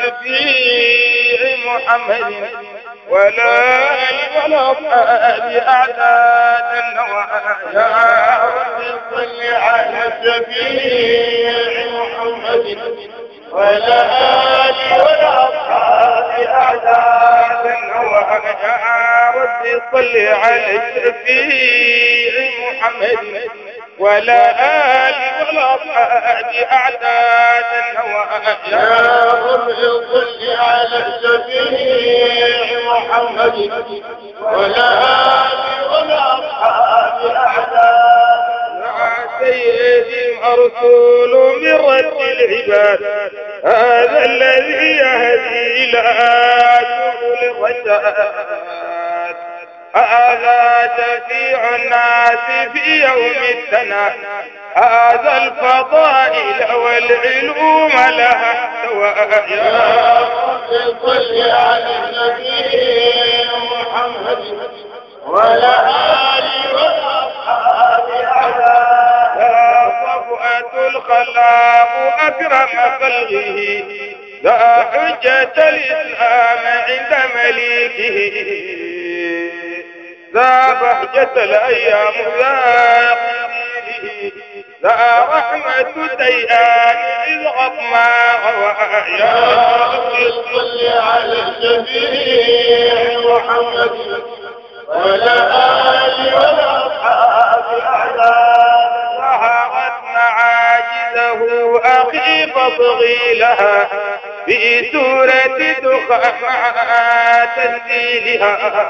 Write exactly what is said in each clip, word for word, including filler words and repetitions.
شفيع محمد ولا ولا أصحاب أعداد النوايا. يا رب صل على شفيع محمد ولا آل ولا أصحاب أعداد النوايا. يا رب صل على الشفيع محمد ولا آل ولا أصحاب أعداد النوايا. يا رب صل على الشفيع محمد ولا آل ولا أصحاب أعداد. يا سيدي المرسول من رب العباد هذا الذي يهدي إلى سبل الرشاد. هذا شفيع الناس في يوم التناد. هذا الفضائل والعلوم لها احتوى. يا رب صل على النبي محمد ولا آل ولا أصحاب أعداد. يا صفوة الخلاق أكرم خلقه ذا حجة الإسلام عند مليكه. ذا بهجة الأيام ذا قديره ذا رحمة ديان إذ غطما غوايا. يا رب صل على الشفيع محمد ولا آل ولا أصحاب أعداد. ظهرت معاجزه أخي فاصغي لها في سورة دخان مع تنزيلها.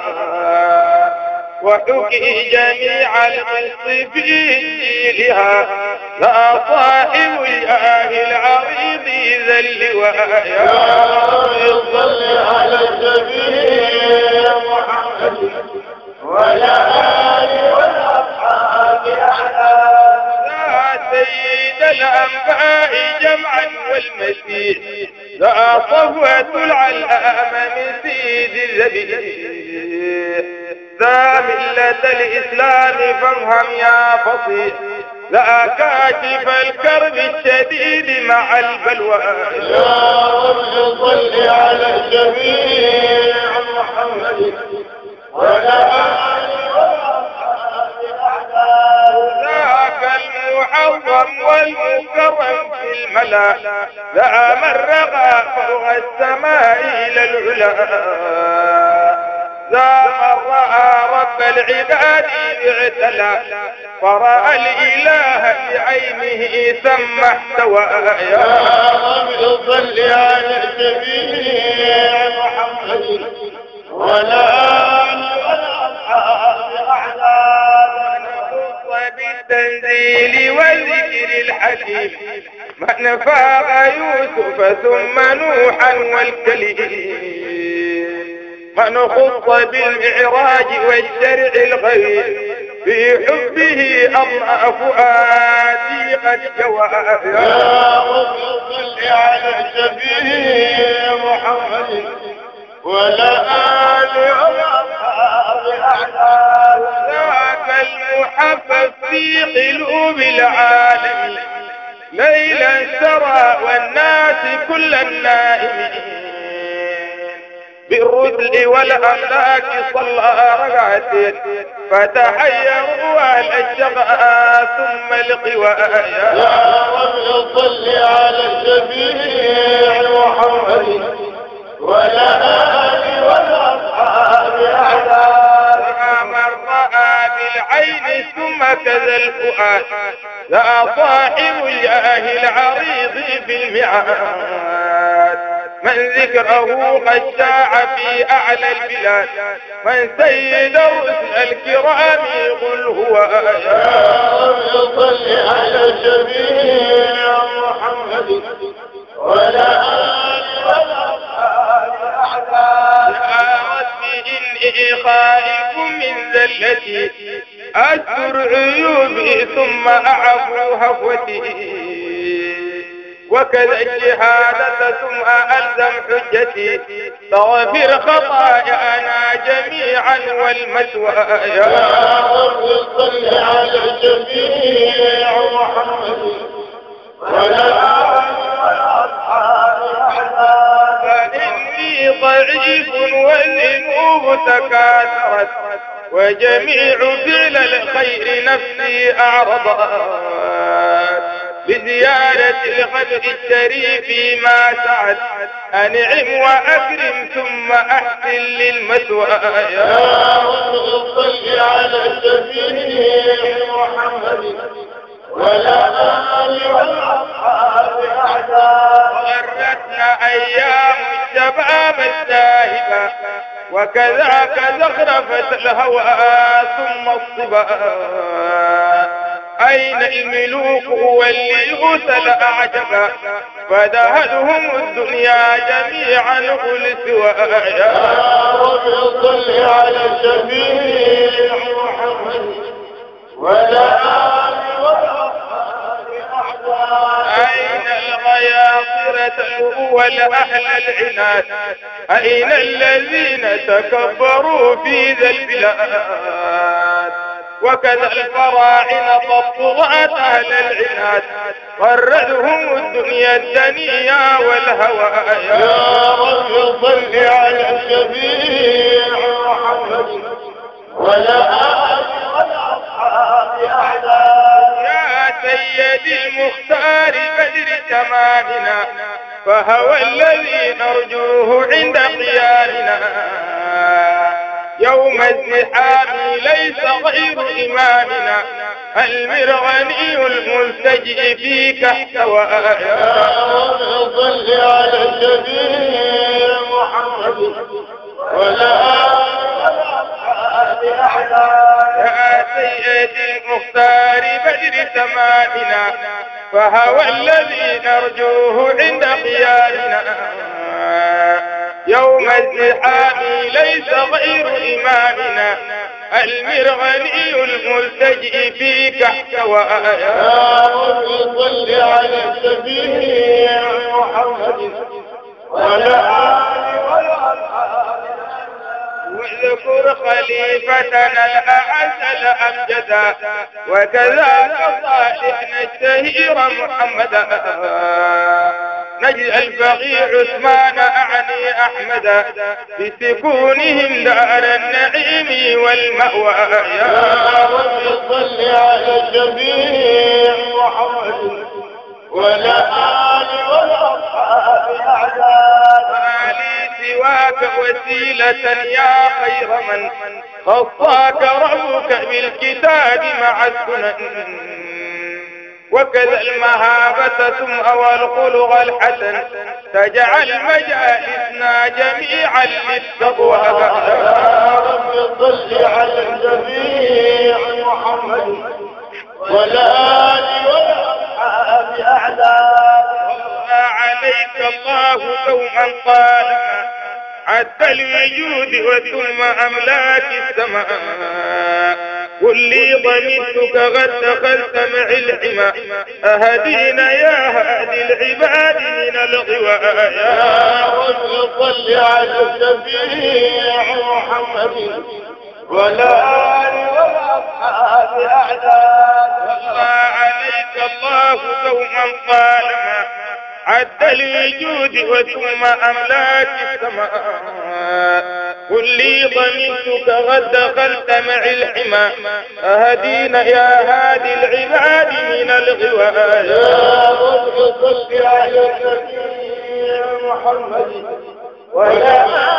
وحكي جميع القصة في إنجيلها. لا صاحب الآه العريض ذا اللواء. يا رب صل على الشفيع محمد ولا آل ولا أصحاب أعداد. يا سيد الأنباء جمعا والمسيح لا صفوة العلامة من سيد الذبيح. ذا ملة الإسلام فافهم يا فصيح لا كاشف الكرب الشديد مع البلوى. يا رب صل على الشفيع محمد ولا آل ولا أصحاب أعداد. ذاك المعظم والمكرم في الملا لا من رغى فوق السماء إلى العلا. ذا من رأى رب العباد اعتلى فرأى الإله بعينه ثم احتوى. يا رب صل على الشفيع محمد ولا آل ولا أصحاب أعداد. نخص بالتنزيل والذكر الحكيم من فاق يوسف ثم نوحا والكليم. من خص بالمعراج والشرع الغيب في حبه أضاء فؤادي قد جوى. يا رب صل على الشفيع محمد ولا آل ولا أصحاب أعداد. ذاك المحبب في قلوب العالمين ليلا سرى والناس كل النائمين. بالرسل والأملاك صلى ركعتين فتحيروا أهل الشقاء ثم القواء. يا رب صل على الشفيع محمد ولا آل ولا أصحاب أعداد. من رأى بالعين ثم كذا الفؤاد لا صاحب الجاه العريض في المعاد. من ذكره قد شاع في أعلى البلاد من سيد الرسل الكرام قل هو. يا رب صل على الشفيع محمد ولا آل ولا أصحاب أعداد. يا رب إني خائف من ذلتي أستر عيوبي ثم أعفو هفوتي. وكذا الشهادة ثم ألزم حجتي تغفر خطايانا جميعا والمسوى. يا رب صل على الشفيع محمد ولا آل ولا أصحاب أحزاب. ضعيف والذنوب تكاثرت وجميع فعل الخير نفسي أعرضت بزيارة القلب الشريف ما سعد أنعم وأكرم ثم أحسن للمثوى يا رب صل على الشفيع محمد ولا آل والأصحاب أعداء. غرتنا أيام الشباب الزاهبة وكذاك زخرفت الهوى ثم الصبا. أين الملوك واللي غسل أعجبا فدهلهم الدنيا جميعا قل سوى. يا رب صل على الشفيع محمد ولا آل والأصحاب أعداء. أين الغياصرة الأول أهل العناد أين الذين تكبروا في ذا البلاد وكذا الفراعنة الطغاة أهل العناد غردهم الدنيا الدنيا والهوى. يا رب صل على الشفيع محمد ولا آل والأصحاب أعداء. يا سيدي المختار بدر تمامنا فهو الذي نرجوه عند قيامنا يوم الزحام ليس غير إمامنا المرغني الملتجئ فيك احتوى. يا رب صل على الشفيع محمد ولا آل والأصحاب أعداء. يا سيدي المختار بدر تمامنا فهو الذي نرجوه عند قيامنا يوم الزحام ليس غير إمامنا المرغني الملتجئ فيك احتوى. يا رب صل على الشفيع محمد ولا آل والأصحاب. واذكر خليفتنا الأعز الأمجد وكذاك صالحنا الشهير محمدا نجل البغي عثمان أعني أحمد بسكونهم دار النعيم والمأوى. يا رب صل على الشفيع محمد ولا آل والأصحاب أعداء. لي سواك وسيلة يا خير من خصاك ربك بالكتاب مع السنن وكذا المهابة ثم والخلق الحسن تجعل مجالسنا جميعا للتقوى. يا رب صل على الشفيع محمد ولا آل والأصحاب أعداء. عليك الله دوما طالما عد الوجود وثم أملاك السماء قل لي ضمنتك قد دخلت معي الحمى أهدينا يا هادي العباد من الغواء. يا رب صل على الشفيع محمد ولا آل والأصحاب أعداء. عليك الله دوما طالما عد الوجود وثم أملاك السماء قل لي ضمنتك قد دخلت معي الحمى أهدينا يا هادي العباد من الغواء. يا رب صل على النبي محمد ولا